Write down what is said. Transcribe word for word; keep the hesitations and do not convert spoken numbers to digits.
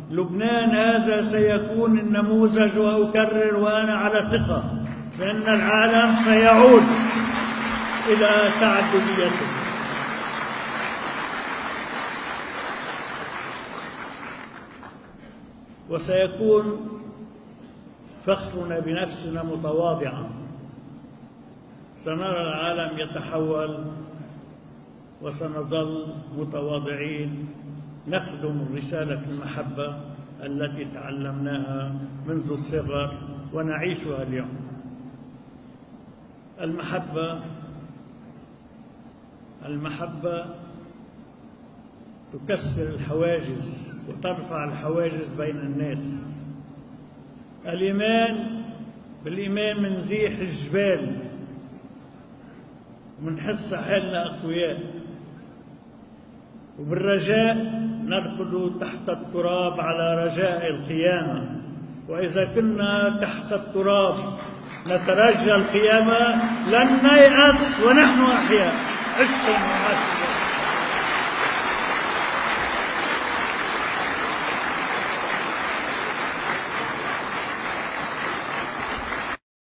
لبنان هذا سيكون النموذج، وأكرر وأنا على ثقة بأن العالم سيعود إلى تعدديته. وسيكون فخرنا بنفسنا متواضعا. سنرى العالم يتحول وسنظل متواضعين نخدم رسالة المحبة التي تعلمناها منذ الصغر ونعيشها اليوم. المحبة المحبة تكسر الحواجز وترفع الحواجز بين الناس. الإيمان بالإيمان منزيح الجبال ومنحس حالنا أقوياء، وبالرجاء نركض تحت التراب على رجاء القيامة. وإذا كنا تحت التراب نترجى القيامة لن نيأس ونحن أحياء. عشتم وعاشتم.